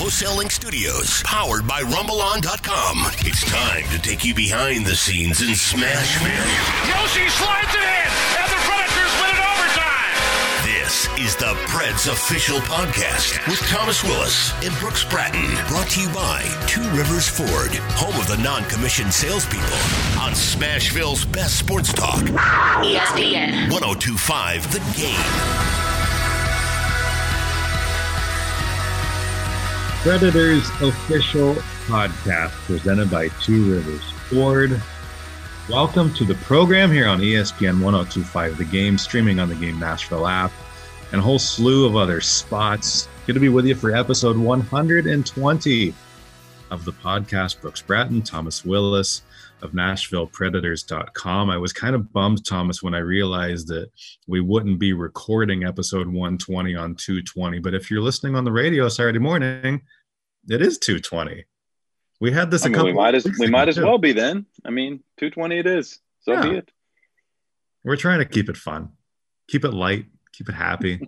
Wholesaling Studios, powered by RumbleOn.com. It's time to take you behind the scenes in Smashville. Yoshi slides it in, and the Predators win it overtime. This is the Preds official podcast with Thomas Willis and Brooks Bratton. Brought to you by Two Rivers Ford, home of the non-commissioned salespeople. On Smashville's best sports talk, ESPN 102.5 The Game. Predators official podcast presented by Two Rivers Ford. Welcome to the program here on ESPN 102.5 The Game, streaming on the Game Nashville app, and a whole slew of other spots. Good to be with you for episode 120 of the podcast. Brooks Bratton, Thomas Willis of NashvillePredators.com. I was kind of bummed, Thomas, when I realized that we wouldn't be recording episode 120 on 220. But if you're listening on the radio Saturday morning, it is 220. We had this. We might as well be then. 220 it is. So be it. We're trying to keep it fun, keep it light, keep it happy.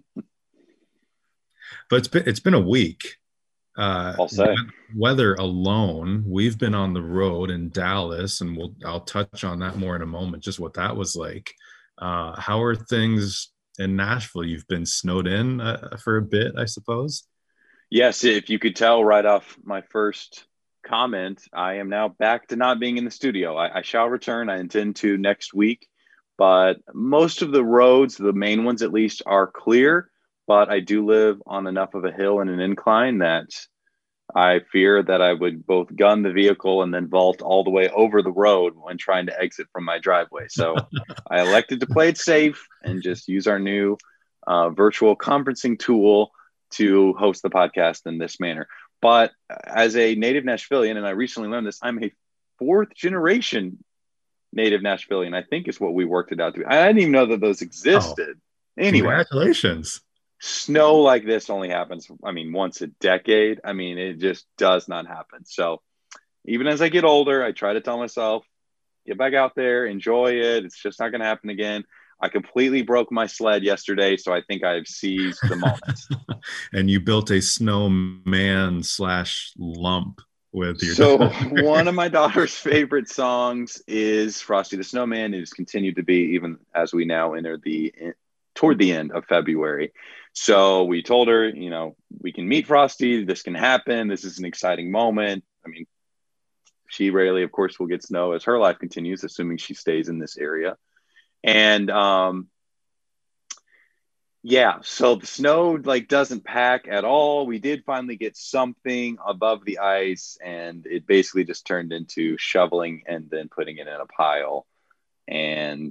But it's been a week. I'll say weather alone. We've been on the road in Dallas, and I'll touch on that more in a moment. Just what that was like. How are things in Nashville? You've been snowed in for a bit, I suppose. Yes, if you could tell right off my first comment, I am now back to not being in the studio. I shall return. I intend to next week, but most of the roads, the main ones at least, are clear. But I do live on enough of a hill and an incline that I fear that I would both gun the vehicle and then vault all the way over the road when trying to exit from my driveway. So I elected to play it safe and just use our new virtual conferencing tool to host the podcast in this manner. But as a native Nashvilleian, and I recently learned this, I'm a fourth generation native Nashvilleian, I think is what we worked it out to be. I didn't even know that those existed. Anyway. Congratulations. Snow like this only happens, once a decade. It just does not happen. So even as I get older, I try to tell myself, get back out there, enjoy it. It's just not going to happen again. I completely broke my sled yesterday, so I think I've seized the moment. And you built a snowman / lump with your. So one of my daughter's favorite songs is Frosty the Snowman. It has continued to be even as we now enter toward the end of February. So we told her, we can meet Frosty. This can happen. This is an exciting moment. She rarely, of course, will get snow as her life continues, assuming she stays in this area. And so the snow doesn't pack at all. We did finally get something above the ice, and it basically just turned into shoveling and then putting it in a pile. And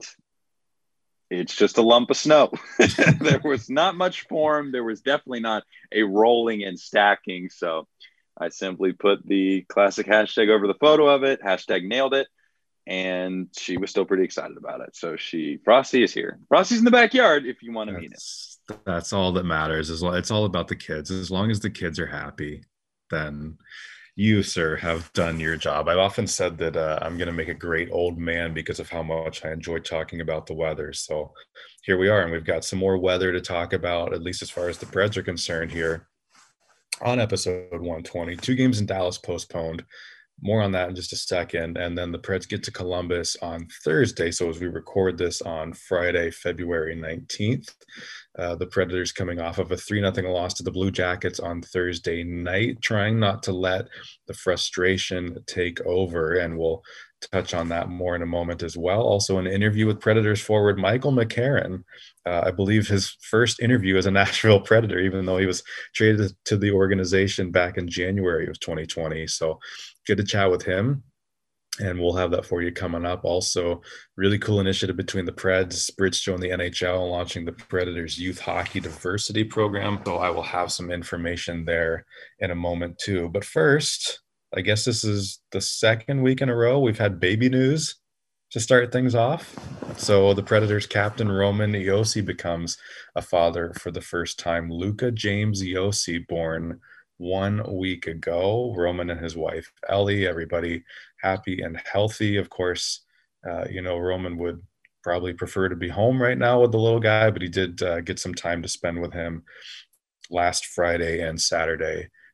it's just a lump of snow. There was not much form. There was definitely not a rolling and stacking. So I simply put the classic hashtag over the photo of it, hashtag nailed it. And she was still pretty excited about it. So Frosty is here. Frosty's in the backyard if you want to meet him. That's all that matters. It's all about the kids. As long as the kids are happy, then you, sir, have done your job. I've often said that I'm going to make a great old man because of how much I enjoy talking about the weather. So here we are, and we've got some more weather to talk about, at least as far as the Preds are concerned here on episode 120. 2 games in Dallas postponed. More on that in just a second. And then the Preds get to Columbus on Thursday. So as we record this on Friday, February 19th, the Predators coming off of a 3-0 loss to the Blue Jackets on Thursday night, trying not to let the frustration take over. And we'll touch on that more in a moment as well. Also an interview with Predators forward Michael McCarron. I believe his first interview as a Nashville Predator, even though he was traded to the organization back in January of 2020. So good to chat with him, and we'll have that for you coming up. Also, really cool initiative between the Preds, Bridgestone, and the NHL, launching the Predators Youth Hockey Diversity Program. So I will have some information there in a moment too. But first, I guess this is the second week in a row we've had baby news to start things off. So the Predators captain Roman Josi becomes a father for the first time. Luca James Josi, born 1 week ago. Roman and his wife Ellie, everybody happy and healthy. Of course, Roman would probably prefer to be home right now with the little guy, but he did get some time to spend with him last Friday and Saturday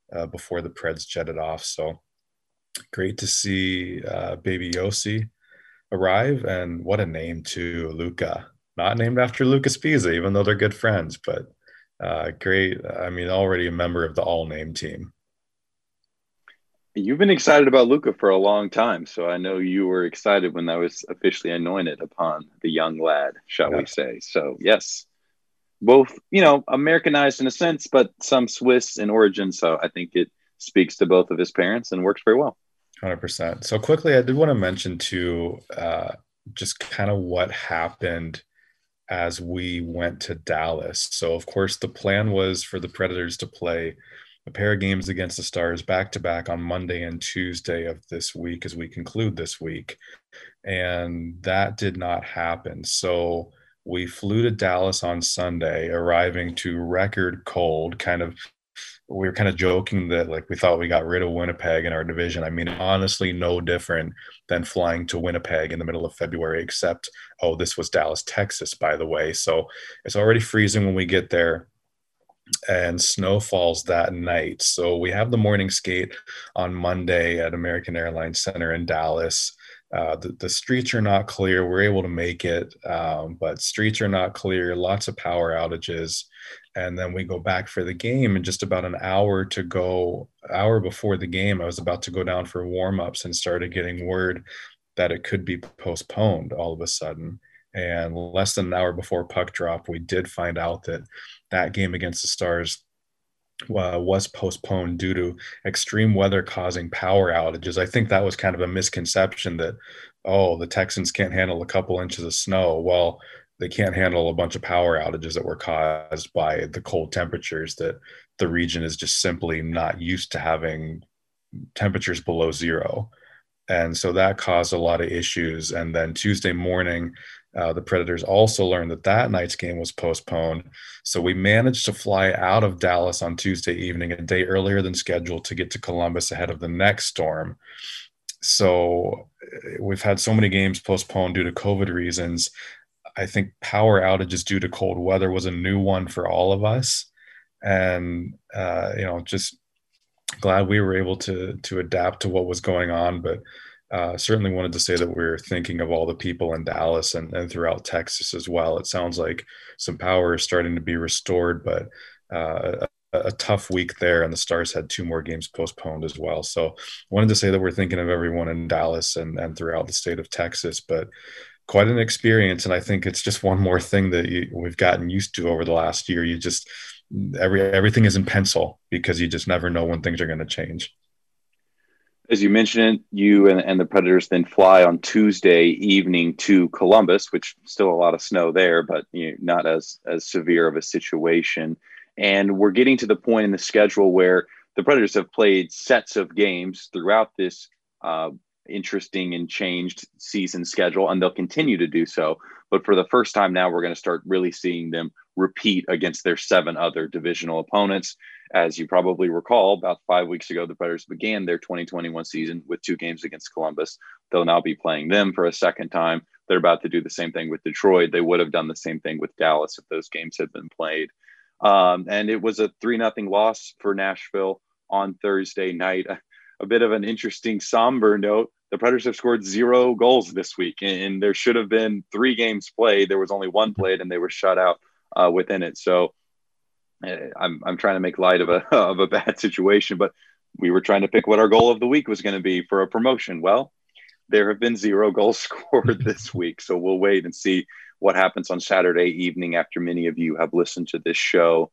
before the Preds jetted off. So great to see baby Yossi arrive, and what a name too, Luca. Not named after Lucas Pisa, even though they're good friends, but great. I mean, already a member of the all-name team. You've been excited about Luca for a long time, so I know you were excited when that was officially anointed upon the young lad, shall we say. So, yes, both, Americanized in a sense, but some Swiss in origin. So I think it speaks to both of his parents and works very well. 100%. So quickly, I did want to mention too, just kind of what happened as we went to Dallas. So, of course, the plan was for the Predators to play a pair of games against the Stars back-to-back on Monday and Tuesday of this week as we conclude this week. And that did not happen. So we flew to Dallas on Sunday, arriving to record cold. We were kind of joking that like we thought we got rid of Winnipeg in our division. I mean, honestly, no different than flying to Winnipeg in the middle of February, except, this was Dallas, Texas, by the way. So it's already freezing when we get there, and snow falls that night. So we have the morning skate on Monday at American Airlines Center in Dallas. The streets are not clear. We're able to make it, but streets are not clear, lots of power outages. And then we go back for the game, and just about an hour before the game, I was about to go down for warm-ups and started getting word that it could be postponed all of a sudden. And less than an hour before puck drop, we did find out that game against the Stars was postponed due to extreme weather causing power outages. I think that was kind of a misconception that, the Texans can't handle a couple inches of snow. Well, they can't handle a bunch of power outages that were caused by the cold temperatures, that the region is just simply not used to having temperatures below zero. And so that caused a lot of issues. And then Tuesday morning, the Predators also learned that night's game was postponed. So we managed to fly out of Dallas on Tuesday evening, a day earlier than scheduled, to get to Columbus ahead of the next storm. So we've had so many games postponed due to COVID reasons. I think power outages due to cold weather was a new one for all of us. And, just glad we were able to adapt to what was going on. But certainly wanted to say that we're thinking of all the people in Dallas and throughout Texas as well. It sounds like some power is starting to be restored, but a tough week there, and the Stars had 2 more games postponed as well. So wanted to say that we're thinking of everyone in Dallas and throughout the state of Texas, but quite an experience. And I think it's just one more thing that we've gotten used to over the last year. You just, everything is in pencil because you just never know when things are going to change. As you mentioned, you and the Predators then fly on Tuesday evening to Columbus, which still a lot of snow there, but not as severe of a situation. And we're getting to the point in the schedule where the Predators have played sets of games throughout this interesting and changed season schedule, and they'll continue to do so. But for the first time now, we're going to start really seeing them repeat against their 7 other divisional opponents. As you probably recall, about 5 weeks ago, the Predators began their 2021 season with 2 games against Columbus. They'll now be playing them for a second time. They're about to do the same thing with Detroit. They would have done the same thing with Dallas if those games had been played. And it was a 3-0 loss for Nashville on Thursday night. A bit of an interesting somber note. The Predators have scored 0 goals this week, and there should have been 3 games played. There was only 1 played, and they were shut out within it. So I'm trying to make light of a bad situation, but we were trying to pick what our goal of the week was going to be for a promotion. Well, there have been 0 goals scored this week, so we'll wait and see what happens on Saturday evening after many of you have listened to this show.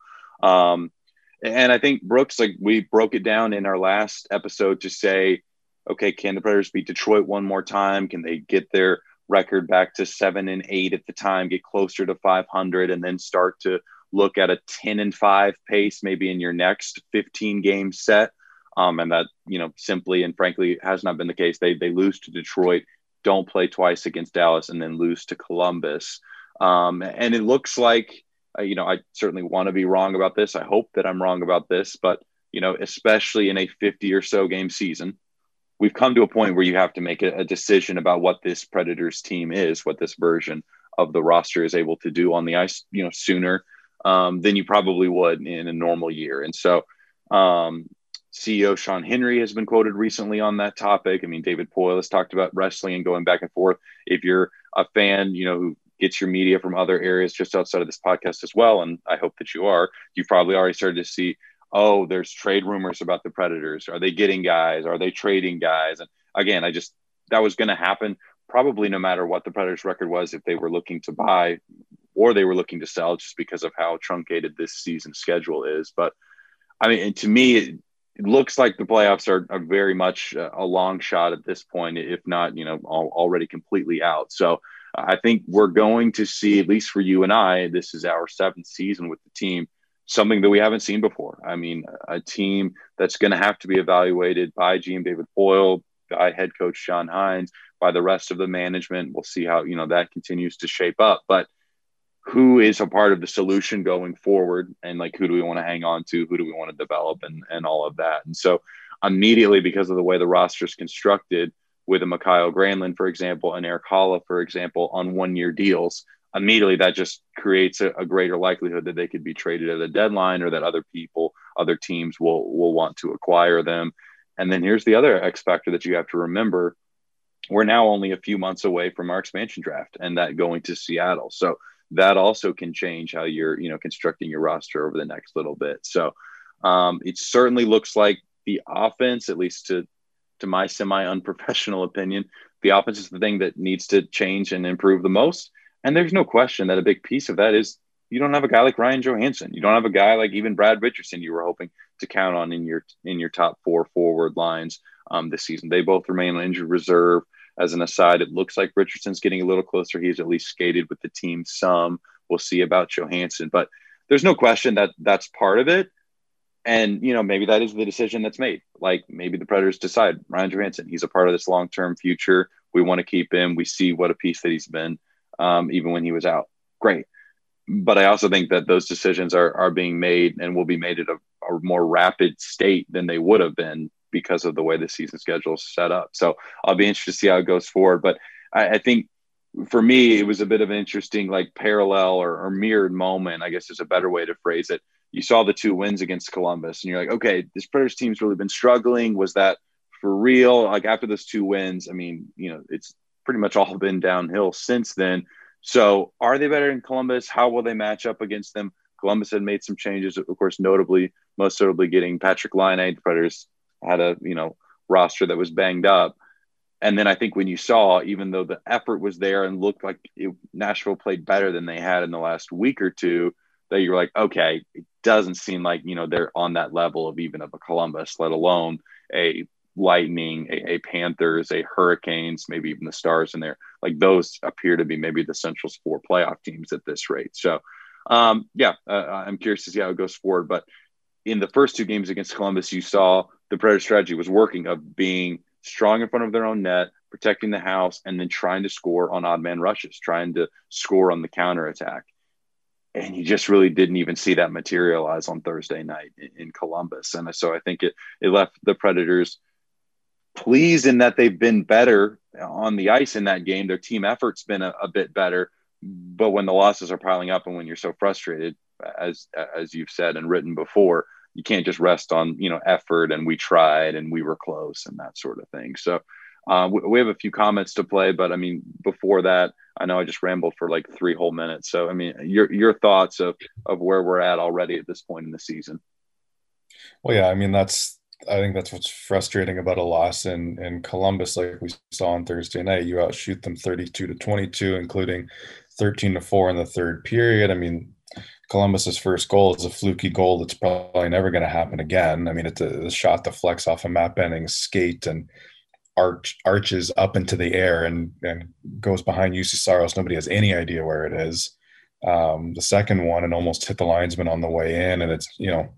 And I think, Brooks, like we broke it down in our last episode to say, okay, can the Predators beat Detroit one more time? Can they get their record back to 7-8 at the time, get closer to 500, and then start to look at a 10-5 pace maybe in your next 15 game set? And that, simply and frankly has not been the case. They lose to Detroit, don't play twice against Dallas, and then lose to Columbus. And it looks like, I certainly want to be wrong about this. I hope that I'm wrong about this, but, especially in a 50 or so game season, we've come to a point where you have to make a decision about what this Predators team is, what this version of the roster is able to do on the ice, sooner than you probably would in a normal year. And so CEO Sean Henry has been quoted recently on that topic. I mean, David Poyle has talked about wrestling and going back and forth. If you're a fan, who gets your media from other areas just outside of this podcast as well, and I hope that you are, you've probably already started to see, oh, there's trade rumors about the Predators. Are they getting guys? Are they trading guys? And again, that was going to happen probably no matter what the Predators record was, if they were looking to buy or they were looking to sell, just because of how truncated this season schedule is. But I mean, to me, it looks like the playoffs are very much a long shot at this point, if not, already completely out. So I think we're going to see, at least for you and I, this is our 7th season with the team, something that we haven't seen before. I mean, a team that's going to have to be evaluated by GM David Poyle, by head coach John Hynes, by the rest of the management. We'll see how, that continues to shape up. But who is a part of the solution going forward, and like, who do we want to hang on to? Who do we want to develop, and all of that? And so immediately, because of the way the roster is constructed, with a Mikhail Granlund, for example, and Erik Haula, for example, on 1-year deals, immediately that just creates a greater likelihood that they could be traded at a deadline, or that other teams will want to acquire them. And then here's the other X factor that you have to remember. We're now only a few months away from our expansion draft, and that going to Seattle. So that also can change how you're, constructing your roster over the next little bit. So it certainly looks like the offense, at least to my semi-unprofessional opinion, the offense is the thing that needs to change and improve the most. And there's no question that a big piece of that is you don't have a guy like Ryan Johansson. You don't have a guy like even Brad Richardson you were hoping to count on in your top 4 forward lines this season. They both remain on injured reserve. As an aside, it looks like Richardson's getting a little closer. He's at least skated with the team some. We'll see about Johansson. But there's no question that that's part of it. And, maybe that is the decision that's made. Like, maybe the Predators decide, Ryan Johansson, he's a part of this long-term future. We want to keep him. We see what a piece that he's been, even when he was out. Great. But I also think that those decisions are being made and will be made at a more rapid state than they would have been because of the way the season schedule is set up. So I'll be interested to see how it goes forward. But I think for me, it was a bit of an interesting, like, parallel or mirrored moment, I guess is a better way to phrase it. You saw the 2 wins against Columbus and you're like, okay, this Predators team's really been struggling. Was that for real? Like, after those 2 wins, I mean, it's pretty much all been downhill since then. So are they better than Columbus? How will they match up against them? Columbus had made some changes, of course, most notably getting Patrick Laine. The Predators had a, roster that was banged up. And then I think when you saw, even though the effort was there and looked like Nashville played better than they had in the last week or two, that you're like, okay, it doesn't seem like, they're on that level of even of a Columbus, let alone a Lightning, a Panthers, a Hurricanes, maybe even the Stars in there. Like, those appear to be maybe the Central 4 playoff teams at this rate. So, I'm curious to see how it goes forward. But in the first 2 games against Columbus, you saw the Predator strategy was working, of being strong in front of their own net, protecting the house, and then trying to score on odd man rushes, trying to score on the counterattack. And you just really didn't even see that materialize on Thursday night in Columbus. And so I think it left the Predators pleased in that they've been better on the ice in that game. Their team effort's been a bit better. But when the losses are piling up and when you're so frustrated, as you've said and written before, you can't just rest on, effort and we tried and we were close and that sort of thing. So we have a few comments to play, but I mean, before that, I know I just rambled for like 3 whole minutes. So, I mean, your thoughts of where we're at already at this point in the season. Well, yeah, I mean, I think that's what's frustrating about a loss in Columbus. Like we saw on Thursday night, you outshoot them 32-22, including 13-4 in the third period. I mean, Columbus's first goal is a fluky goal that's probably never going to happen again. I mean, it's a shot that flex off a Matt Benning's skate and arches up into the air and goes behind UC Saros. Nobody has any idea where it is. The second one, and almost hit the linesman on the way in. And it's,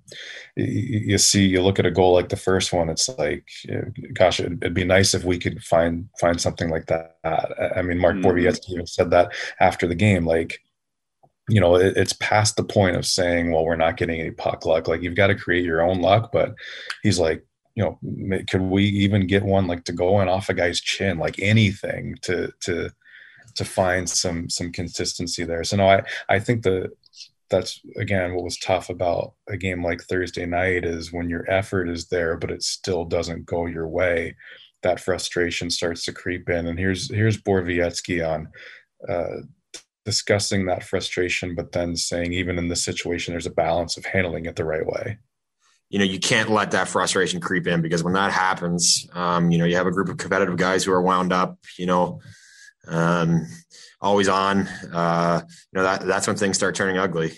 you look at a goal like the first one, it's like, gosh, it'd be nice if we could find something like that. I mean, Mark Borowiecki even said that after the game, like, it's past the point of saying, well, we're not getting any puck luck. Like, you've got to create your own luck. But he's like, could we even get one like to go in off a guy's chin, like anything to find some consistency there. So no, I think that's again what was tough about a game like Thursday night is when your effort is there, but it still doesn't go your way. That frustration starts to creep in. And here's Borowiecki on discussing that frustration, but then saying even in this situation, there's a balance of handling it the right way. You can't let that frustration creep in, because when that happens, you have a group of competitive guys who are wound up, always on, that's when things start turning ugly.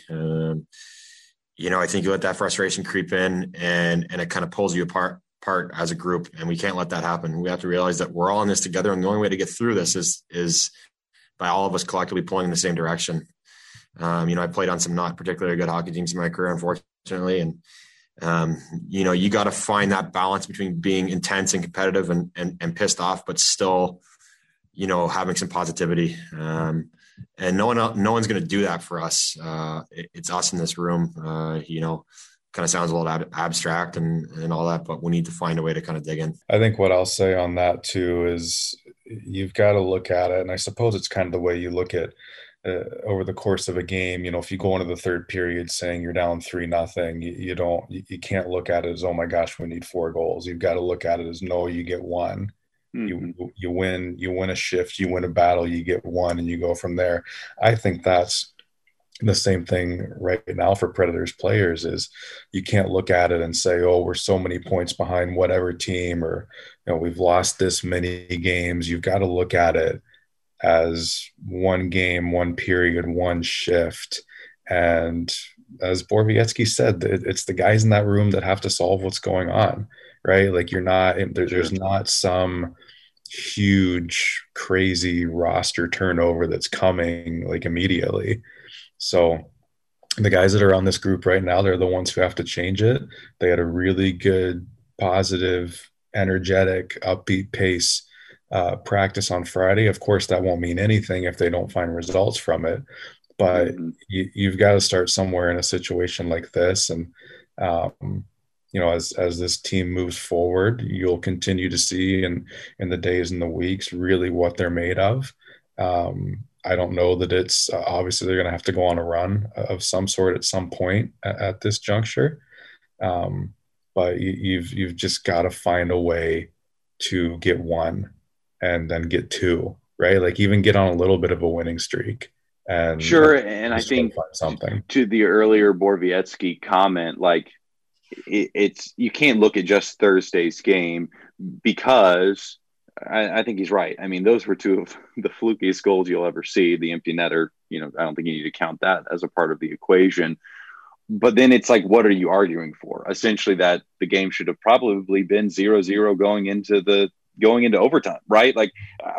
I think you let that frustration creep in and it kind of pulls you apart as a group, and we can't let that happen. We have to realize that we're all in this together, and the only way to get through this is by all of us collectively pulling in the same direction. I played on some not particularly good hockey teams in my career, unfortunately, and you got to find that balance between being intense and competitive and pissed off, but still, having some positivity. And no one's going to do that for us. It's us in this room. Kind of sounds a little abstract and all that, but we need to find a way to kind of dig in. I think what I'll say on that too is you've got to look at it, and I suppose it's kind of the way you look at over the course of a game. If you go into the third period saying you're down 3-0, you can't look at it as, oh my gosh, we need 4 goals. You've got to look at it as, no, you get 1. Mm-hmm. You win a shift, you win a battle, you get 1, and you go from there. I think that's the same thing right now for Predators players. Is you can't look at it and say, oh, we're so many points behind whatever team, or we've lost this many games. You've got to look at it as 1 game, 1 period, 1 shift. And as Borowiecki said, it's the guys in that room that have to solve what's going on, right? Like there's not some huge, crazy roster turnover that's coming like immediately. So the guys that are on this group right now, they're the ones who have to change it. They had a really good, positive, energetic, upbeat pace practice on Friday. Of course, that won't mean anything if they don't find results from it. But you've got to start somewhere in a situation like this. And, as this team moves forward, you'll continue to see in the days and the weeks really what they're made of. I don't know that it's obviously they're going to have to go on a run of some sort at some point at this juncture. But you've just got to find a way to get 1 and then get 2, right? Like even get on a little bit of a winning streak. And sure. And I think something to the earlier Borowiecki comment, like it's you can't look at just Thursday's game, because I think he's right. I mean, those were 2 of the flukiest goals you'll ever see. The empty netter, I don't think you need to count that as a part of the equation. But then it's like, what are you arguing for? Essentially, that the game should have probably been 0-0 going into overtime, right? Like,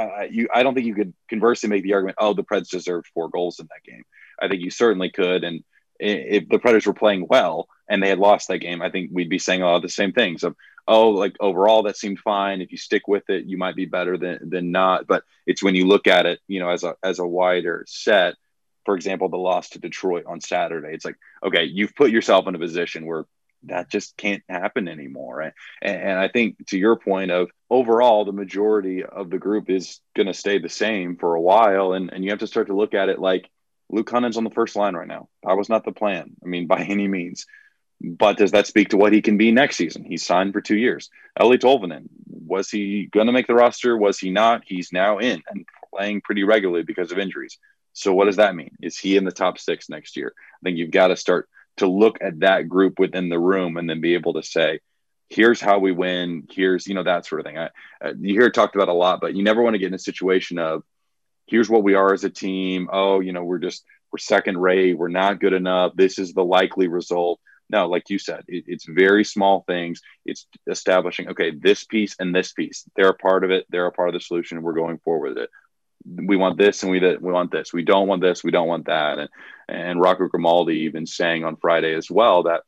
I don't think you could conversely make the argument, oh, the Preds deserved 4 goals in that game. I think you certainly could. And if the Predators were playing well and they had lost that game, I think we'd be saying a lot of the same things of, oh, like overall that seemed fine. If you stick with it, you might be better than not. But it's when you look at it, as a wider set. For example, the loss to Detroit on Saturday. It's like, okay, you've put yourself in a position where that just can't happen anymore. Right? And I think to your point of overall, the majority of the group is going to stay the same for a while. And you have to start to look at it like Luke Hunnan's on the first line right now. That was not the plan. I mean, by any means. But does that speak to what he can be next season? He's signed for 2 years. Eeli Tolvanen, was he going to make the roster? Was he not? He's now in and playing pretty regularly because of injuries. So what does that mean? Is he in the top 6 next year? I think you've got to start to look at that group within the room and then be able to say, here's how we win. Here's, that sort of thing. You hear it talked about a lot, but you never want to get in a situation of, here's what we are as a team. Oh, we're second rate. We're not good enough. This is the likely result. No, like you said, it's very small things. It's establishing, okay, this piece and this piece, they're a part of it. They're a part of the solution. And we're going forward with it. We want this and we want this. We don't want this. We don't want that. And Rocco Grimaldi even saying on Friday as well that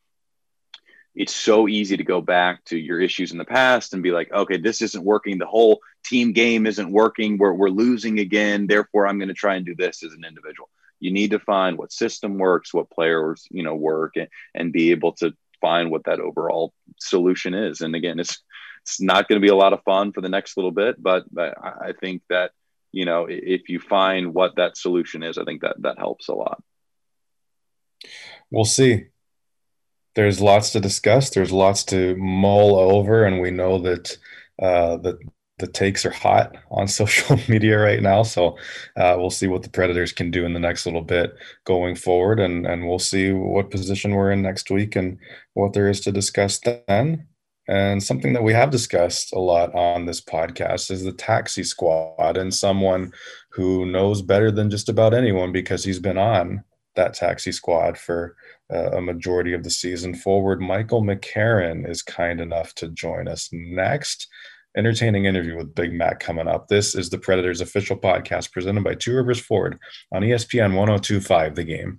it's so easy to go back to your issues in the past and be like, okay, this isn't working. The whole team game isn't working. We're losing again. Therefore, I'm going to try and do this as an individual. You need to find what system works, what players, work, and be able to find what that overall solution is. And again, it's not going to be a lot of fun for the next little bit, but I think that, if you find what that solution is, I think that helps a lot. We'll see. There's lots to discuss. There's lots to mull over, and we know that the takes are hot on social media right now. So we'll see what the Predators can do in the next little bit going forward, and we'll see what position we're in next week and what there is to discuss then. And something that we have discussed a lot on this podcast is the taxi squad, and someone who knows better than just about anyone because he's been on that taxi squad for a majority of the season. Forward Michael McCarron is kind enough to join us next. Entertaining interview with Big Mac coming up. This is the Predators official podcast presented by Two Rivers Ford on ESPN 102.5 The Game.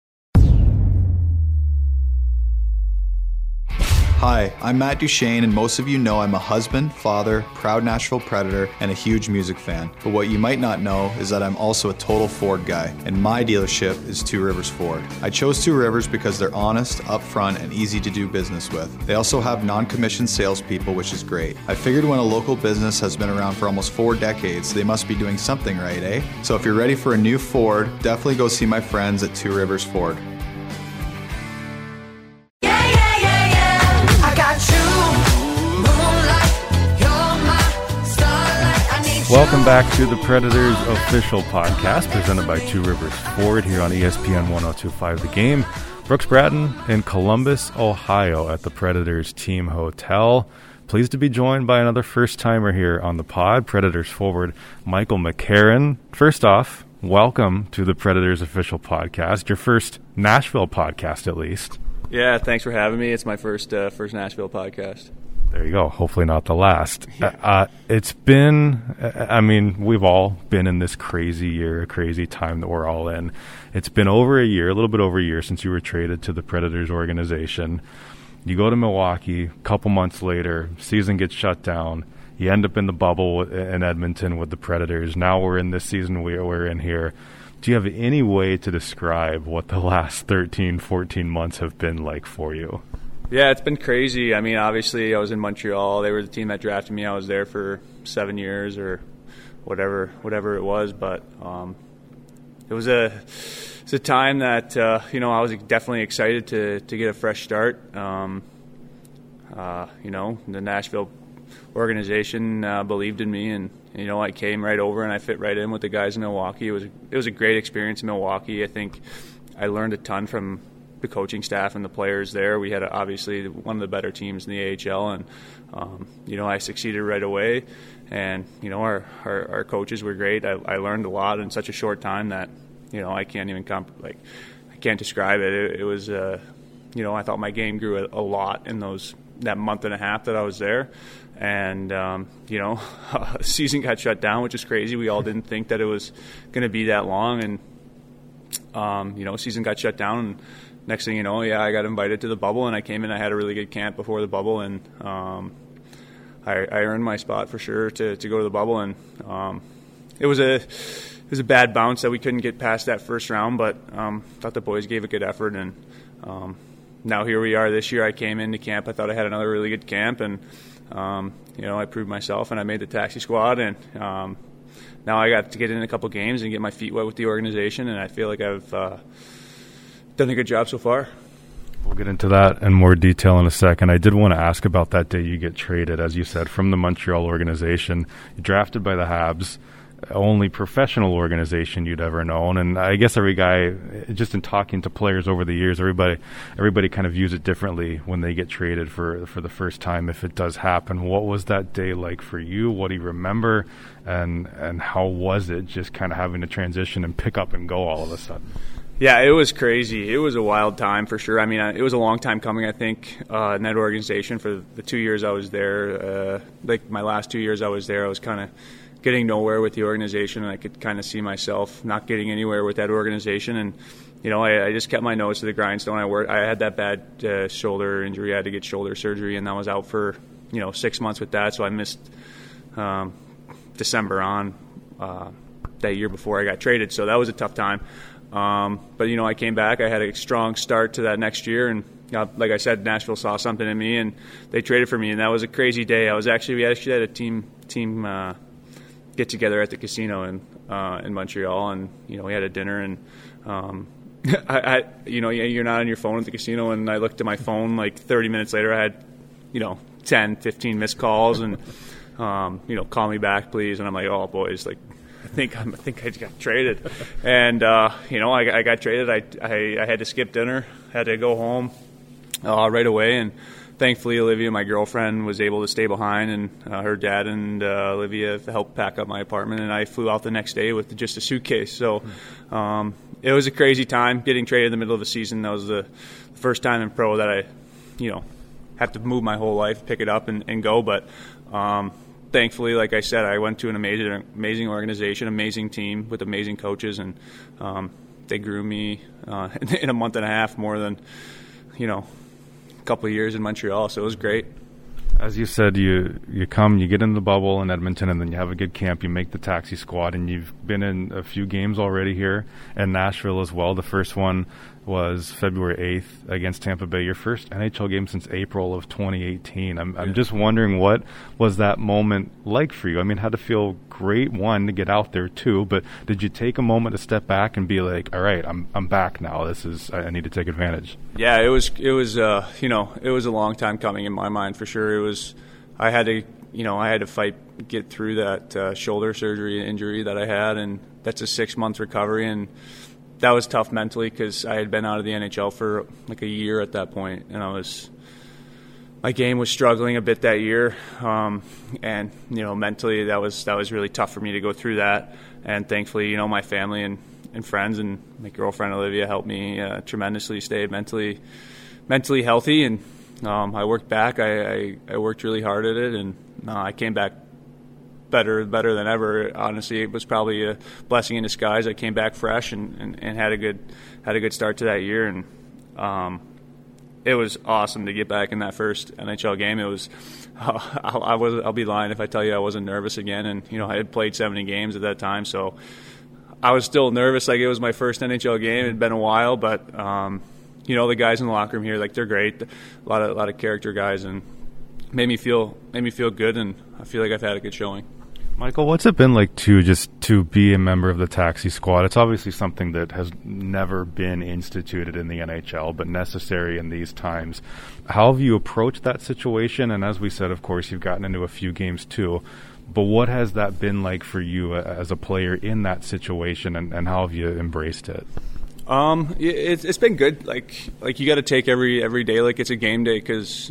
Hi, I'm Matt Duchesne, and most of you know I'm a husband, father, proud Nashville Predator, and a huge music fan. But what you might not know is that I'm also a total Ford guy, and my dealership is Two Rivers Ford. I chose Two Rivers because they're honest, upfront, and easy to do business with. They also have non-commissioned salespeople, which is great. I figured when a local business has been around for almost 4 decades, they must be doing something right, eh? So if you're ready for a new Ford, definitely go see my friends at Two Rivers Ford. Welcome back to the Predators official podcast presented by Two Rivers Ford here on ESPN 102.5 The Game. Brooks Bratton in Columbus, Ohio at the Predators Team Hotel. Pleased to be joined by another first-timer here on the pod, Predators forward Michael McCarron. First off, welcome to the Predators official podcast, your first Nashville podcast at least. Yeah, thanks for having me. It's my first Nashville podcast. There you go. Hopefully not the last. It's been, I mean, we've all been in this crazy year, crazy time that we're all in. It's been over a year, a little bit over a year since you were traded to the Predators organization. You go to Milwaukee, a couple months later, season gets shut down. You end up in the bubble in Edmonton with the Predators. Now we're in this season we're in here. Do you have any way to describe what the last 13, 14 months have been like for you? Yeah, it's been crazy. I mean, obviously, I was in Montreal. They were the team that drafted me. I was there for 7 years or whatever it was. But it was a time that I was definitely excited to get a fresh start. The Nashville organization believed in me, and I came right over and I fit right in with the guys in Milwaukee. It was a great experience in Milwaukee. I think I learned a ton from the coaching staff and the players there. We had obviously one of the better teams in the AHL, and I succeeded right away. And our coaches were great. I learned a lot in such a short time that I can't even I can't describe it. It was I thought my game grew a lot in that month and a half that I was there. And the season got shut down, which is crazy. We all didn't think that it was going to be that long, and season got shut down. And next thing you know, I got invited to the bubble, and I came in. I had a really good camp before the bubble, and I earned my spot for sure to go to the bubble. And it was a bad bounce that we couldn't get past that first round, but thought the boys gave a good effort. And now here we are this year. I came into camp. I thought I had another really good camp, and I proved myself, and I made the taxi squad. And now I got to get in a couple games and get my feet wet with the organization, and I feel like I've done a good job so far. We'll get into that in more detail in a second. I did want to ask about that day you get traded, as you said, from the Montreal organization. You're drafted by the Habs, only professional organization you'd ever known. And I guess every guy, just in talking to players over the years, everybody kind of views it differently when they get traded for the first time, if it does happen. What was that day like for you? What do you remember? And how was it just kind of having to transition and pick up and go all of a sudden? Yeah, it was crazy. It was a wild time for sure. I mean, it was a long time coming, I think, in that organization. For the 2 years I was there, my last 2 years I was there, I was kind of getting nowhere with the organization, and I could kind of see myself not getting anywhere with that organization. And, I just kept my nose to the grindstone. I had that bad shoulder injury. I had to get shoulder surgery, and I was out for, 6 months with that. So I missed December on that year before I got traded. So that was a tough time. But I came back. I had a strong start to that next year, and like I said, Nashville saw something in me, and they traded for me, and that was a crazy day. We actually had a team get together at the casino in Montreal, and we had a dinner, and you're not on your phone at the casino, and I looked at my phone like 30 minutes later. I had, 10, 15 missed calls, and call me back, please. And I'm like, oh, boys, like, I think I got traded, and I got traded. I had to skip dinner, had to go home right away, and thankfully Olivia, my girlfriend, was able to stay behind, and her dad and Olivia helped pack up my apartment, and I flew out the next day with just a suitcase. So it was a crazy time getting traded in the middle of the season. That was the first time in pro that I have to move my whole life, pick it up and go. But thankfully, like I said, I went to an amazing organization, amazing team with amazing coaches, and they grew me in a month and a half more than, a couple of years in Montreal. So it was great. As you said, you get in the bubble in Edmonton, and then you have a good camp. You make the taxi squad, and you've been in a few games already here in Nashville as well. The first one was February 8th against Tampa Bay, your first NHL game since April of 2018. I'm just wondering, what was that moment like for you? I mean, it had to feel great, one, to get out there, too, but did you take a moment to step back and be like, all right, I'm back now. I need to take advantage? Yeah, it was a long time coming in my mind, for sure. I had to fight, get through that shoulder surgery injury that I had, and that's a 6-month recovery, and that was tough mentally because I had been out of the NHL for like a year at that point, and my game was struggling a bit that year, and mentally that was really tough for me to go through that. And thankfully, my family and friends and my girlfriend Olivia helped me tremendously stay mentally healthy, and I worked back. I worked really hard at it, and I came back better than ever. Honestly, it was probably a blessing in disguise. I came back fresh and had a good start to that year, and it was awesome to get back in that first NHL game. It was I'll be lying if I tell you I wasn't nervous again, and I had played 70 games at that time, so I was still nervous like it was my first NHL game. It had been a while, but the guys in the locker room here, like, they're great. A lot of character guys, and made me feel good, and I feel like I've had a good showing. Michael, what's it been like to be a member of the taxi squad? It's obviously something that has never been instituted in the NHL, but necessary in these times. How have you approached that situation? And as we said, of course, you've gotten into a few games too. But what has that been like for you as a player in that situation, and how have you embraced it? It's been good. Like you got to take every day like it's a game day, because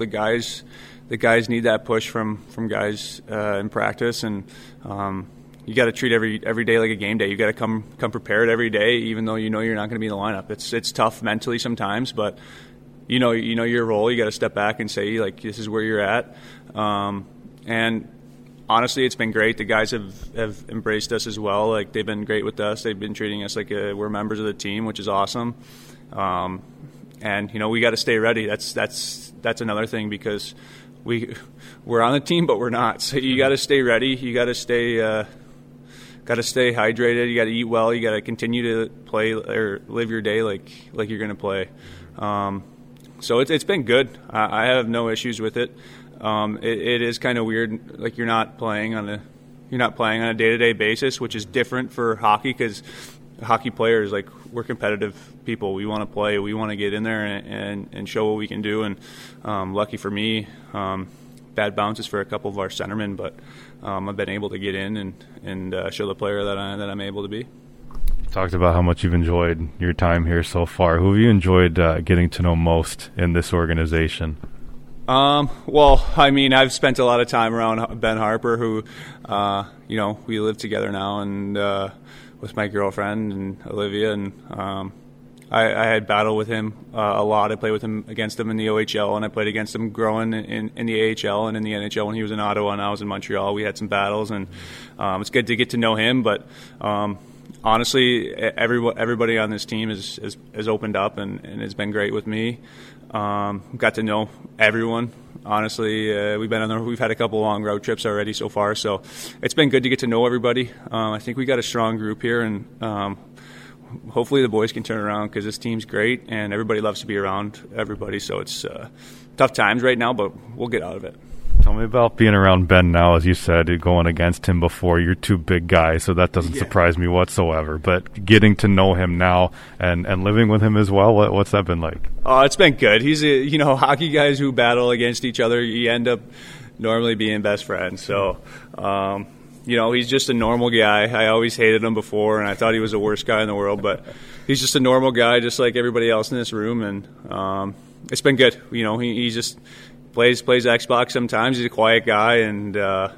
the guys need that push from guys in practice, and you got to treat every day like a game day. You got to come prepared every day, even though you're not going to be in the lineup. It's tough mentally sometimes, but you know your role. You got to step back and say, like, this is where you're at. And honestly, it's been great. The guys have embraced us as well. Like, they've been great with us. They've been treating us like we're members of the team, which is awesome. And we got to stay ready. That's another thing, because we're on the team, but we're not. So you got to stay ready. You got to stay hydrated. You got to eat well. You got to continue to play or live your day like you're going to play. So it's been good. I have no issues with it. It is kind of weird, like you're not playing on a day-to-day basis, which is different for hockey, because hockey players, like, we're competitive people. We want to play. We want to get in there and show what we can do. And lucky for me, bad bounces for a couple of our centermen, but I've been able to get in and show the player that I'm able to be. You talked about how much you've enjoyed your time here so far. Who have you enjoyed getting to know most in this organization? Well, I mean, I've spent a lot of time around Ben Harper, who, we live together now, and with my girlfriend and Olivia, and I had battled with him a lot. I played against him in the OHL, and I played against him growing in the AHL and in the NHL when he was in Ottawa and I was in Montreal. We had some battles, and it's good to get to know him. But honestly, everybody on this team has opened up and has been great with me. Got to know everyone. Honestly, we've had a couple long road trips already so far, so it's been good to get to know everybody. I think we got a strong group here, and hopefully the boys can turn around, because this team's great and everybody loves to be around everybody. So it's tough times right now, but we'll get out of it. Tell me about being around Ben now. As you said, going against him before, you're two big guys, so that doesn't surprise me whatsoever. But getting to know him now and living with him as well, what's that been like? Oh, it's been good. He's hockey guys who battle against each other, you end up normally being best friends. So, he's just a normal guy. I always hated him before, and I thought he was the worst guy in the world. But he's just a normal guy, just like everybody else in this room. And it's been good. He just plays Xbox sometimes. He's a quiet guy and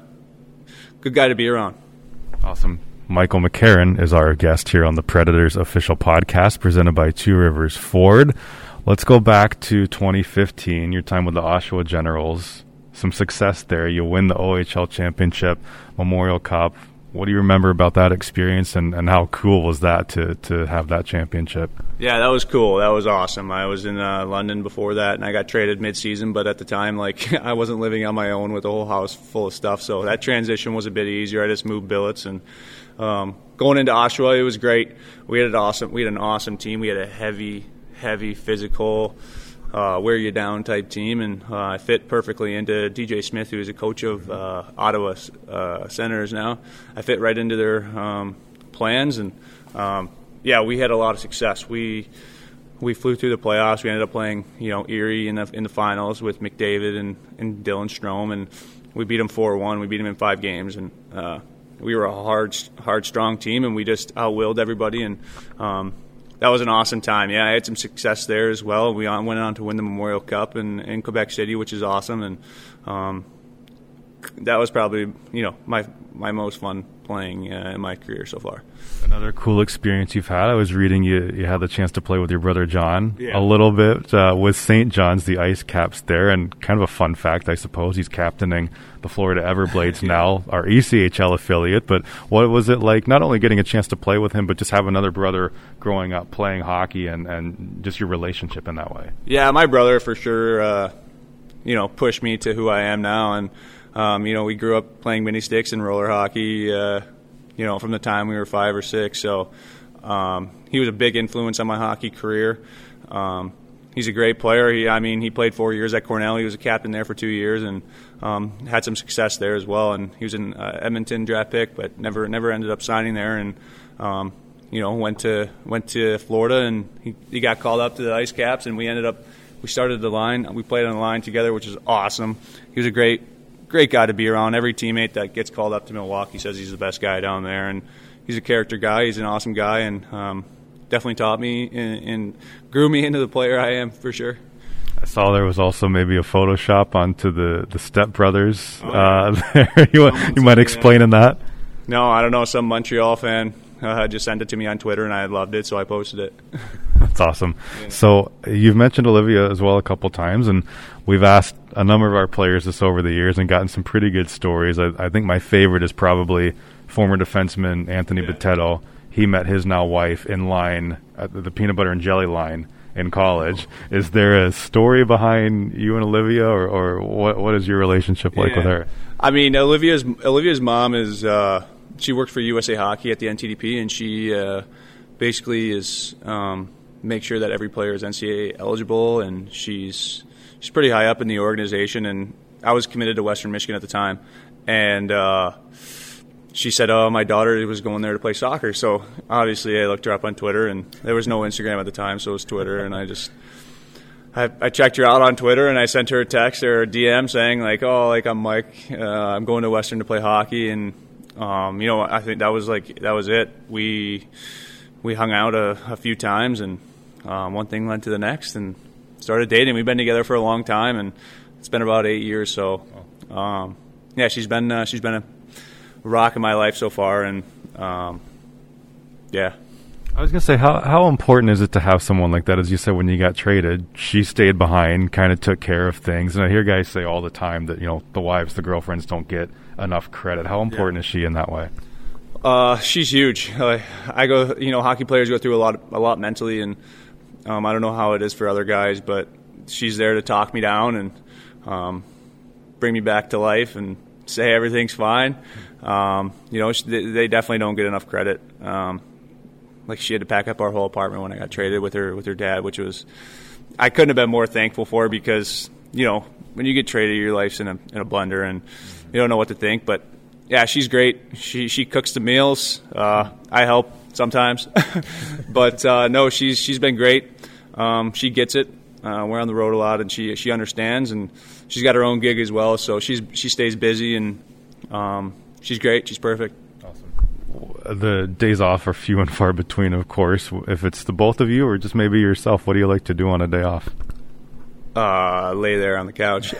good guy to be around. Awesome. Michael McCarron is our guest here on the Predators official podcast presented by Two Rivers Ford. Let's go back to 2015, your time with the Oshawa Generals. Some success there. You win the OHL championship, Memorial Cup. What do you remember about that experience, and how cool was that to have that championship? Yeah, that was cool. That was awesome. I was in London before that, and I got traded mid-season, but at the time, I wasn't living on my own with a whole house full of stuff, so that transition was a bit easier. I just moved billets, and going into Oshawa, it was great. We had an awesome team. We had a heavy physical, wear you down type team, and I fit perfectly into DJ Smith, who is a coach of Ottawa Senators now. I fit right into their plans, and we had a lot of success. We flew through the playoffs. We ended up playing Erie in the finals with McDavid and Dylan Strome, and we beat them 4-1. We beat them in 5 games, and we were a hard, strong team, and we just outwilled everybody, and that was an awesome time. Yeah, I had some success there as well. We went on to win the Memorial Cup in Quebec City, which is awesome, and that was probably my most fun playing in my career so far. Another cool experience you've had. I was reading you had the chance to play with your brother John a little bit with St. John's, the Ice Caps there, and kind of a fun fact, I suppose, he's captaining the Florida Everblades now, our ECHL affiliate. But what was it like not only getting a chance to play with him, but just have another brother growing up playing hockey and just your relationship in that way? Yeah, my brother for sure pushed me to who I am now, and we grew up playing mini sticks and roller hockey, from the time we were 5 or 6. So he was a big influence on my hockey career. He's a great player. He played 4 years at Cornell. He was a captain there for 2 years and had some success there as well. And he was an Edmonton draft pick, but never ended up signing there. And went to Florida, and he got called up to the Ice Caps, and we started the line. We played on the line together, which was awesome. He was a great guy to be around. Every teammate that gets called up to Milwaukee says he's the best guy down there, and he's a character guy. He's an awesome guy, and definitely taught me and grew me into the player I am for sure. I saw there was also maybe a Photoshop onto the Step Brothers there. You might explain in that? No, I don't know. Some Montreal fan just sent it to me on Twitter, and I loved it, so I posted it. That's awesome. Yeah. So you've mentioned Olivia as well a couple times, and we've asked a number of our players this over the years and gotten some pretty good stories. I think my favorite is probably former defenseman Anthony Botetto. He met his now wife in line at the peanut butter and jelly line in college. Is there a story behind you and Olivia, or what is your relationship like with her? I mean, Olivia's mom is she worked for USA Hockey at the NTDP, and she basically is make sure that every player is NCAA eligible, and she's pretty high up in the organization. And I was committed to Western Michigan at the time, and she said, my daughter was going there to play soccer. So obviously I looked her up on Twitter, and there was no Instagram at the time, so it was Twitter. And I checked her out on Twitter, and I sent her a text or a DM saying I'm Mike, I'm going to Western to play hockey. And I think that was it. We hung out a few times, and one thing led to the next, and started dating. We've been together for a long time, and it's been about 8 years. So she's been a rock in my life so far, and I was gonna say, how important is it to have someone like that? As you said, when you got traded, she stayed behind, kind of took care of things, and I hear guys say all the time that the wives, the girlfriends don't get enough credit. How important is she in that way? She's huge. I go, hockey players go through a lot mentally, and I don't know how it is for other guys, but she's there to talk me down and bring me back to life and say everything's fine. They definitely don't get enough credit. She had to pack up our whole apartment when I got traded with her dad, which was, I couldn't have been more thankful for, because when you get traded, your life's in a blender, and you don't know what to think. But yeah, she's great. She cooks the meals. I help sometimes, but no, she's been great. She gets it. We're on the road a lot, and she understands, and she's got her own gig as well. So she stays busy, and she's great. She's perfect. Awesome. The days off are few and far between, of course. If it's the both of you or just maybe yourself, what do you like to do on a day off? Lay there on the couch,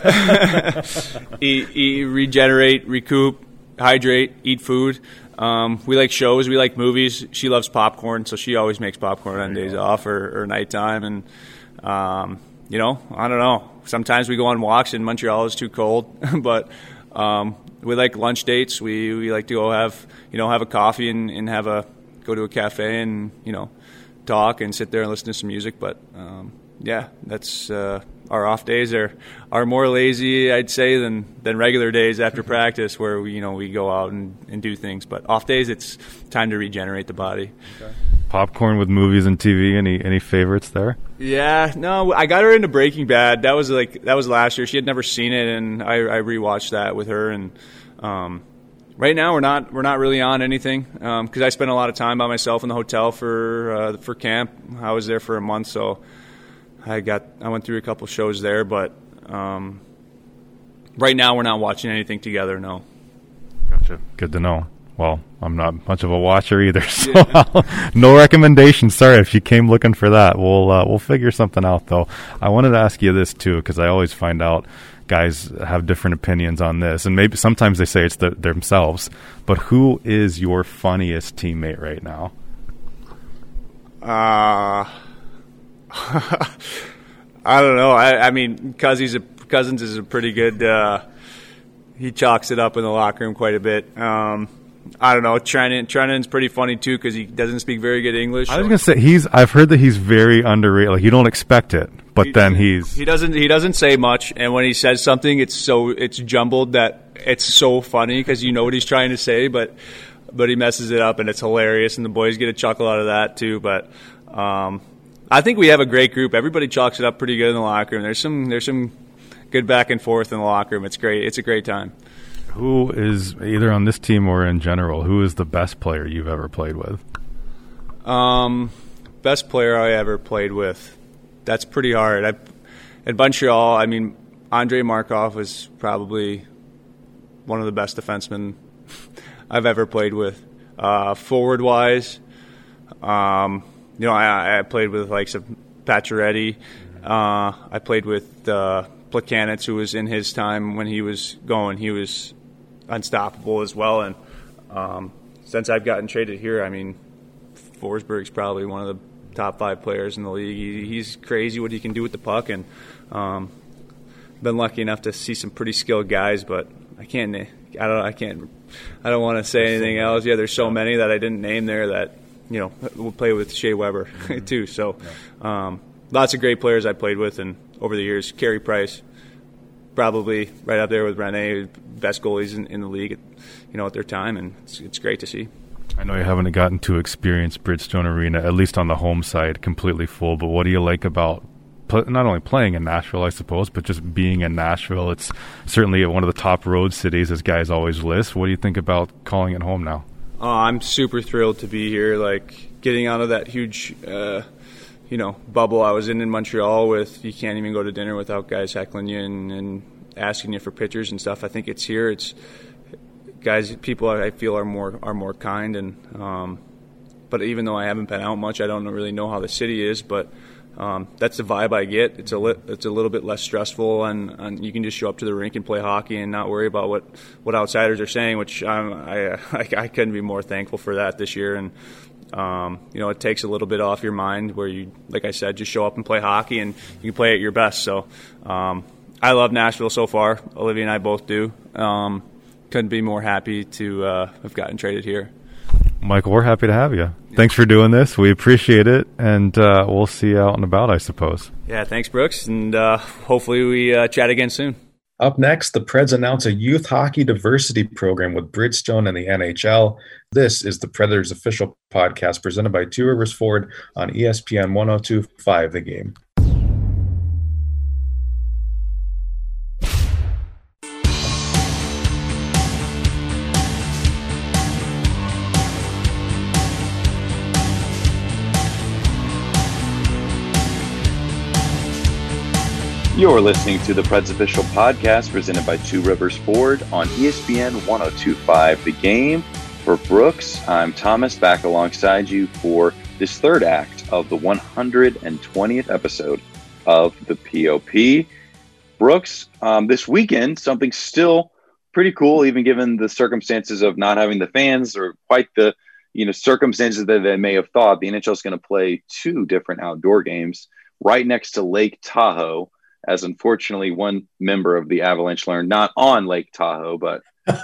eat, regenerate, recoup, hydrate, eat food. We like shows. We like movies. She loves popcorn, so she always makes popcorn on days off or nighttime. And, I don't know. Sometimes we go on walks in Montreal. It's too cold. But we like lunch dates. We like to go have a coffee and go to a cafe and, talk and sit there and listen to some music. But, that's our off days are more lazy, I'd say, than regular days after practice where we go out and do things. But off days, it's time to regenerate the body. Okay. Popcorn with movies and TV. Any favorites there? Yeah, no, I got her into Breaking Bad. That was last year. She had never seen it, and I rewatched that with her. And right now we're not really on anything because I spent a lot of time by myself in the hotel for camp. I was there for a month, so I went through a couple shows there, but right now we're not watching anything together, no. Gotcha. Good to know. Well, I'm not much of a watcher either, so no recommendations. Sorry if you came looking for that. We'll figure something out, though. I wanted to ask you this, too, because I always find out guys have different opinions on this, and maybe sometimes they say it's themselves, but who is your funniest teammate right now? I don't know. I mean, Cousins is a pretty good. He chalks it up in the locker room quite a bit. I don't know. Trennan's pretty funny too because he doesn't speak very good English. I was gonna say I've heard that he's very underrated. Like you don't expect it, but he doesn't say much, and when he says something, it's jumbled that it's so funny because you know what he's trying to say, but he messes it up and it's hilarious, and the boys get a chuckle out of that too. But I think we have a great group. Everybody chalks it up pretty good in the locker room. There's some good back and forth in the locker room. It's great. It's a great time. Who is, either on this team or in general, who is the best player you've ever played with? Best player I ever played with. That's pretty hard. At Montreal, I mean, Andrei Markov was probably one of the best defensemen I've ever played with. Forward-wise, I played with like some Pacioretty. I played with Plekanec, who was in his time when he was going. He was unstoppable as well. And since I've gotten traded here, I mean, Forsberg's probably one of the top 5 players in the league. He's crazy what he can do with the puck, and been lucky enough to see some pretty skilled guys. But I don't want to say anything else. Yeah, there's so many that I didn't name there that we'll play with Shea Weber too. So lots of great players I played with, and over the years, Carey Price, probably right up there with Rene, best goalies in the league at their time, and it's great to see. I know you haven't gotten to experience Bridgestone Arena, at least on the home side, completely full, but what do you like about not only playing in Nashville, I suppose, but just being in Nashville? It's certainly one of the top road cities, as guys always list. What do you think about calling it home now? Oh, I'm super thrilled to be here, like getting out of that huge bubble I was in Montreal with. You can't even go to dinner without guys heckling you and asking you for pictures and stuff. I think it's here. It's guys, people I feel are more kind, and but even though I haven't been out much, I don't really know how the city is. But that's the vibe I get. It's a little bit less stressful, and you can just show up to the rink and play hockey and not worry about what outsiders are saying. Which I couldn't be more thankful for that this year. And it takes a little bit off your mind where you, like I said, just show up and play hockey and you can play at your best. So I love Nashville so far. Olivia and I both do. Couldn't be more happy to have gotten traded here. Michael, we're happy to have you. Thanks for doing this. We appreciate it, and we'll see you out and about, I suppose. Yeah, thanks, Brooks, and hopefully we chat again soon. Up next, the Preds announce a youth hockey diversity program with Bridgestone and the NHL. This is the Predators official podcast presented by Two Rivers Ford on ESPN 102.5 The Game. You're listening to the Preds Official Podcast presented by Two Rivers Ford on ESPN 102.5 The Game. For Brooks, I'm Thomas, back alongside you for this third act of the 120th episode of the POP. Brooks, this weekend, something still pretty cool, even given the circumstances of not having the fans or quite the circumstances that they may have thought. The NHL is going to play two different outdoor games right next to Lake Tahoe, as unfortunately one member of the Avalanche learned, not on Lake Tahoe, but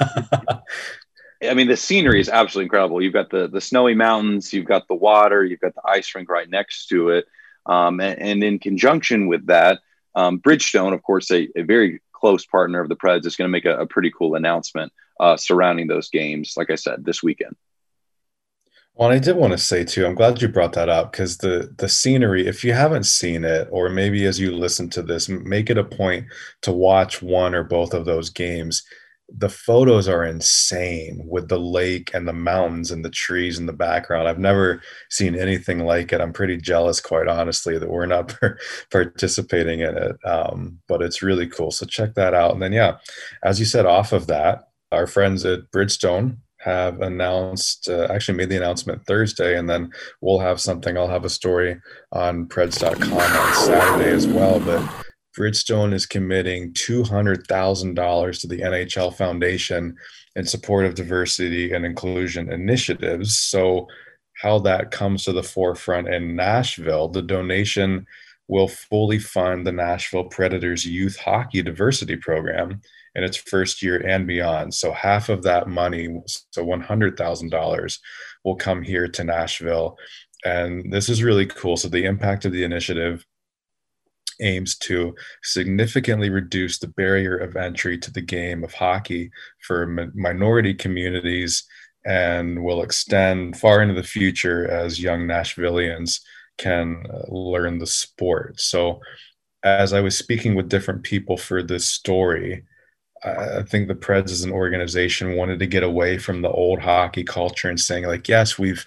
I mean, the scenery is absolutely incredible. You've got the snowy mountains, you've got the water, you've got the ice rink right next to it. And in conjunction with that, Bridgestone, of course, a very close partner of the Preds, is going to make a pretty cool announcement surrounding those games, like I said, this weekend. Well, I did want to say, too, I'm glad you brought that up, because the scenery, if you haven't seen it, or maybe as you listen to this, make it a point to watch one or both of those games. The photos are insane with the lake and the mountains and the trees in the background. I've never seen anything like it. I'm pretty jealous, quite honestly, that we're not participating in it. But it's really cool. So check that out. And then, yeah, as you said, off of that, our friends at Bridgestone have announced, actually made the announcement Thursday, and then we'll have something. I'll have a story on Preds.com on Saturday as well. But Bridgestone is committing $200,000 to the NHL Foundation in support of diversity and inclusion initiatives. So how that comes to the forefront in Nashville, the donation will fully fund the Nashville Predators Youth Hockey Diversity Program in its first year and beyond. So half of that money, so $100,000, will come here to Nashville. And this is really cool. So the impact of the initiative aims to significantly reduce the barrier of entry to the game of hockey for minority communities, and will extend far into the future as young Nashvillians can learn the sport. So as I was speaking with different people for this story, I think the Preds as an organization wanted to get away from the old hockey culture and saying, like, yes, we've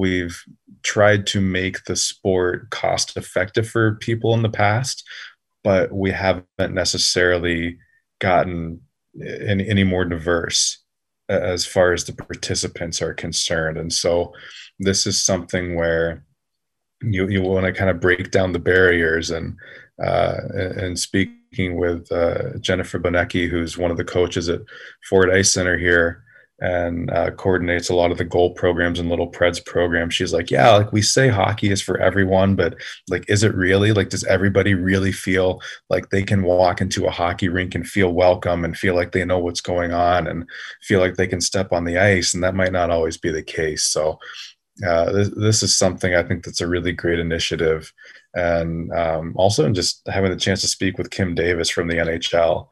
tried to make the sport cost effective for people in the past, but we haven't necessarily gotten any more diverse as far as the participants are concerned. And so this is something where you want to kind of break down the barriers. And speaking with Jennifer Bonecki, who's one of the coaches at Ford Ice Center here and coordinates a lot of the goal programs and Little Preds programs, she's like, yeah, like we say hockey is for everyone, but like, is it really? Like, does everybody really feel like they can walk into a hockey rink and feel welcome and feel like they know what's going on and feel like they can step on the ice? And that might not always be the case. So this is something I think that's a really great initiative. And also just having the chance to speak with Kim Davis from the NHL.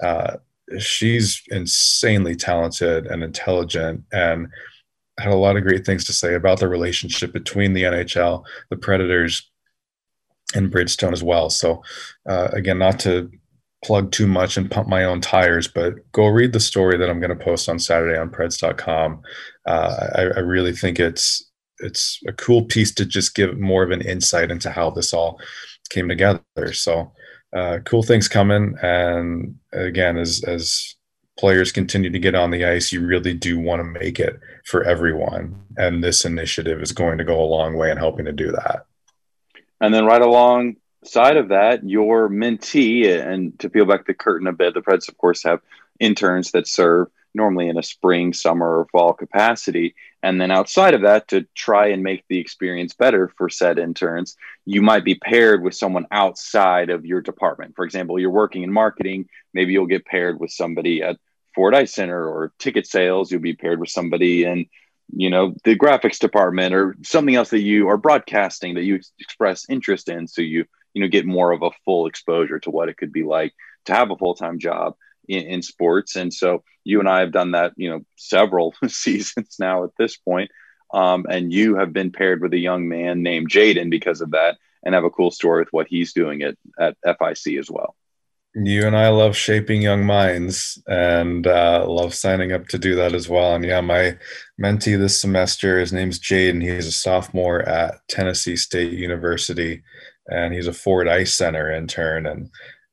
She's insanely talented and intelligent, and had a lot of great things to say about the relationship between the NHL, the Predators, and Bridgestone as well. So again, not to plug too much and pump my own tires, but go read the story that I'm going to post on Saturday on Preds.com. I really think it's a cool piece to just give more of an insight into how this all came together. So cool things coming. And again, as players continue to get on the ice, you really do want to make it for everyone. And this initiative is going to go a long way in helping to do that. And then right alongside of that, your mentee, and to peel back the curtain a bit, the Preds, of course, have interns that serve normally in a spring, summer, or fall capacity. And then outside of that, to try and make the experience better for said interns, you might be paired with someone outside of your department. For example, you're working in marketing, maybe you'll get paired with somebody at Ford Ice Center, or ticket sales, you'll be paired with somebody in, the graphics department, or something else that you are broadcasting that you express interest in. So you get more of a full exposure to what it could be like to have a full-time job in sports. And so you and I have done that, several seasons now at this point. And you have been paired with a young man named Jaden because of that, and have a cool story with what he's doing at FIC as well. You and I love shaping young minds, and love signing up to do that as well. And yeah, my mentee this semester, his name's Jaden. He's a sophomore at Tennessee State University, and he's a Ford Ice Center intern. And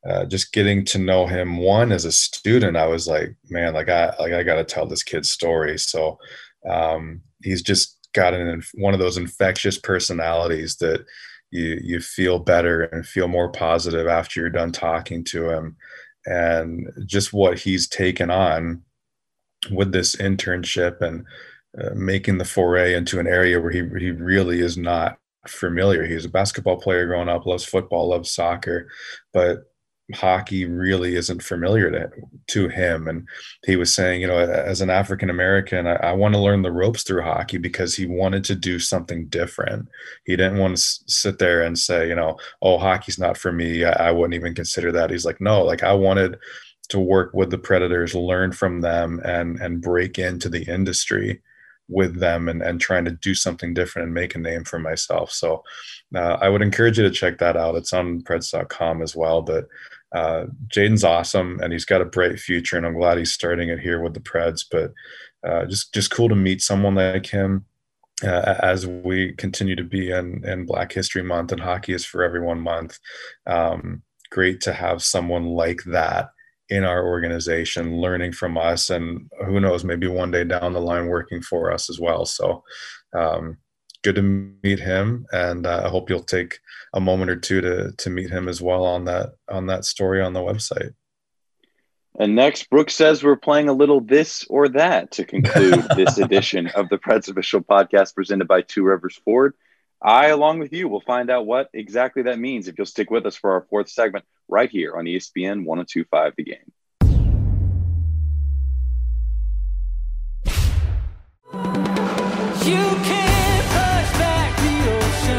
just getting to know him, one, as a student, I was like, man, I got to tell this kid's story. So he's just got one of those infectious personalities that you feel better and feel more positive after you're done talking to him. And just what he's taken on with this internship and making the foray into an area where he really is not familiar. He was a basketball player growing up, loves football, loves soccer, but hockey really isn't familiar to him. And he was saying, as an African American, I want to learn the ropes through hockey, because he wanted to do something different. He didn't want to sit there and say, oh, hockey's not for me. I wouldn't even consider that. He's like, no, I wanted to work with the Predators, learn from them, and break into the industry with them, and trying to do something different and make a name for myself. So I would encourage you to check that out. It's on Preds.com as well. But Jaden's awesome, and he's got a bright future, and I'm glad he's starting it here with the Preds. But just cool to meet someone like him as we continue to be in Black History Month, and Hockey is for Everyone Month. Great to have someone like that in our organization, learning from us, and who knows, maybe one day down the line working for us as well. So good to meet him, and I hope you'll take a moment or two to meet him as well on that story on the website. And next, Brooks says we're playing a little this or that to conclude this edition of the Preds Official Podcast presented by Two Rivers Ford. I, along with you, will find out what exactly that means if you'll stick with us for our fourth segment right here on ESPN 102.5 The Game. You can't push back the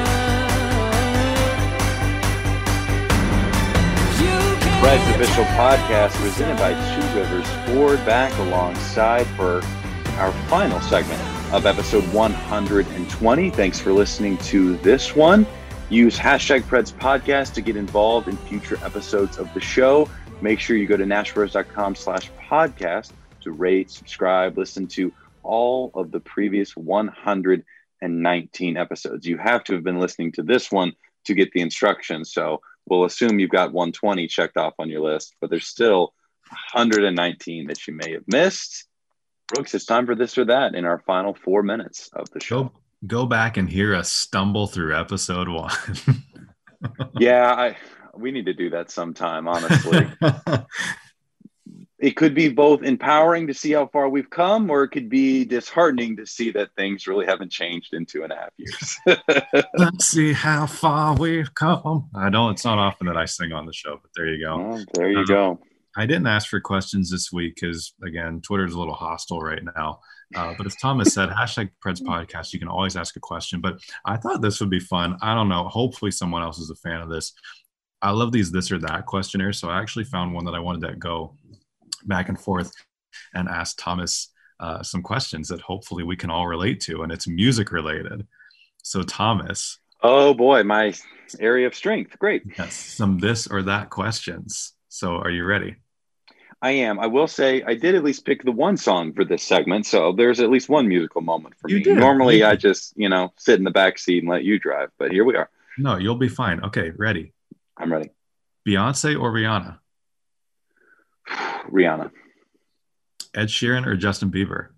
ocean. Preds Official Podcast presented by Two Rivers Ford, back alongside for our final segment of episode 120. Thanks for listening to this one. Use hashtag Preds Podcast to get involved in future episodes of the show. Make sure you go to nashbros.com/podcast to rate, subscribe, listen to all of the previous 119 episodes. You have to have been listening to this one to get the instructions. So we'll assume you've got 120 checked off on your list, but there's still 119 that you may have missed. Brooks, it's time for this or that in our final 4 minutes of the show. Go back and hear us stumble through episode 1. Yeah, we need to do that sometime, honestly. It could be both empowering to see how far we've come, or it could be disheartening to see that things really haven't changed in 2.5 years. Let's see how far we've come. It's not often that I sing on the show, but there you go. Well, there you go. I didn't ask for questions this week because, again, Twitter's a little hostile right now. But as Thomas said, hashtag Preds Podcast, you can always ask a question. But I thought this would be fun. I don't know. Hopefully someone else is a fan of this. I love these this or that questionnaires. So I actually found one that I wanted to go back and forth and ask Thomas some questions that hopefully we can all relate to. And it's music related. So Thomas. Oh, boy, my area of strength. Great. Yes, some this or that questions. So are you ready? I am. I will say I did at least pick the one song for this segment, so there's at least one musical moment for me. Normally, I just, sit in the back seat and let you drive, but here we are. No, you'll be fine. Okay, ready? I'm ready. Beyonce or Rihanna? Rihanna. Ed Sheeran or Justin Bieber?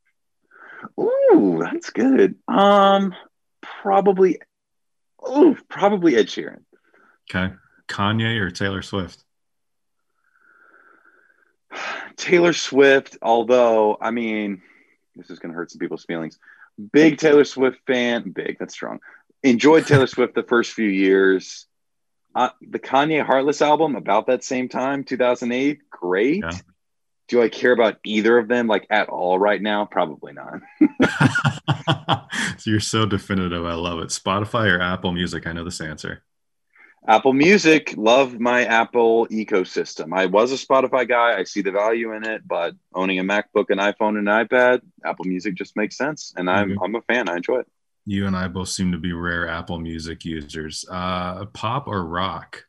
Ooh, that's good. Probably Ed Sheeran. Okay. Kanye or Taylor Swift? Taylor Swift, although, this is going to hurt some people's feelings. Big Taylor Swift fan. Big, that's strong. Enjoyed Taylor Swift the first few years. The Kanye Heartless album, about that same time, 2008, great. Yeah. Do I care about either of them, at all right now? Probably not. So you're so definitive. I love it. Spotify or Apple Music? I know this answer. Apple Music, love my Apple ecosystem. I was a Spotify guy. I see the value in it, but owning a MacBook, an iPhone, and an iPad, Apple Music just makes sense. And I'm a fan. I enjoy it. You and I both seem to be rare Apple Music users. Pop or rock?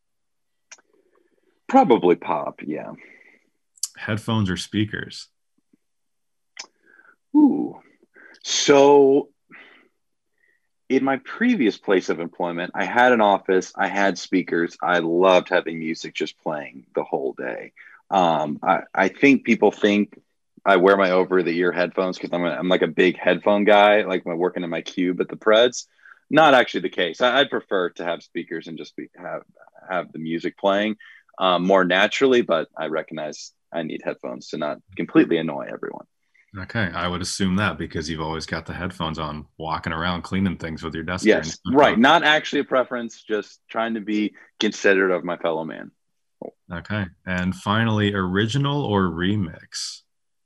Probably pop, yeah. Headphones or speakers? Ooh. So in my previous place of employment, I had an office, I had speakers. I loved having music just playing the whole day. I think people think I wear my over-the-ear headphones because I'm like a big headphone guy, like when working in my cube at the Preds. Not actually the case. I'd prefer to have speakers and just have the music playing more naturally, but I recognize I need headphones to not completely annoy everyone. Okay, I would assume that because you've always got the headphones on, walking around cleaning things with your desk. Yes, right. Not actually a preference, just trying to be considerate of my fellow man. Okay, and finally, original or remix?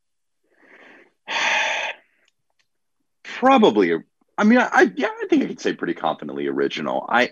Probably. I mean, I think I could say pretty confidently original. I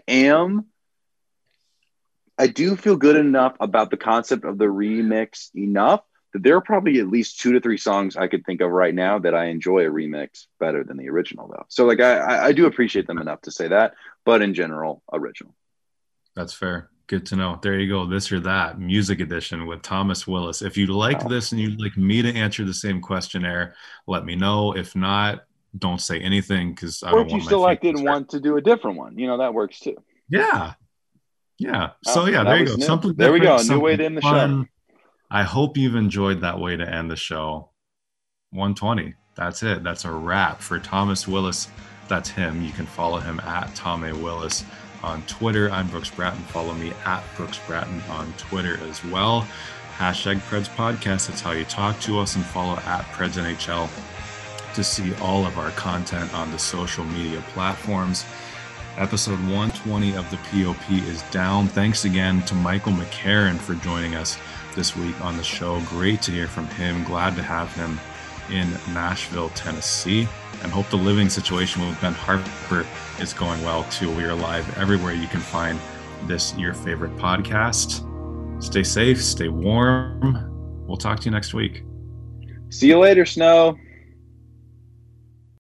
do feel good enough about the concept of the remix enough that there are probably at least 2 to 3 songs I could think of right now that I enjoy a remix better than the original, though. So, like, I do appreciate them enough to say that, but in general, original. That's fair. Good to know. There you go. This or That Music Edition with Thomas Willis. If you like this and you'd like me to answer the same questionnaire, let me know. If not, don't say anything because I don't want my. Or if you still didn't want to do a different one, that works too. Yeah. So there you go. New. Something. There we go. A new way to end the show. I hope you've enjoyed that way to end the show. 120. That's it. That's a wrap for Thomas Willis. That's him. You can follow him at Tom A. Willis on Twitter. I'm Brooks Bratton. Follow me at Brooks Bratton on Twitter as well. Hashtag Preds Podcast. That's how you talk to us, and follow at Preds NHL to see all of our content on the social media platforms. Episode 120 of the POP is down. Thanks again to Michael McCarron for joining us this week on the show. Great to hear from him. Glad to have him in Nashville, Tennessee, and hope the living situation with Ben Harper is going well too. We are live everywhere you can find this, your favorite podcast. Stay safe, stay warm. We'll talk to you next week. See you later, Snow.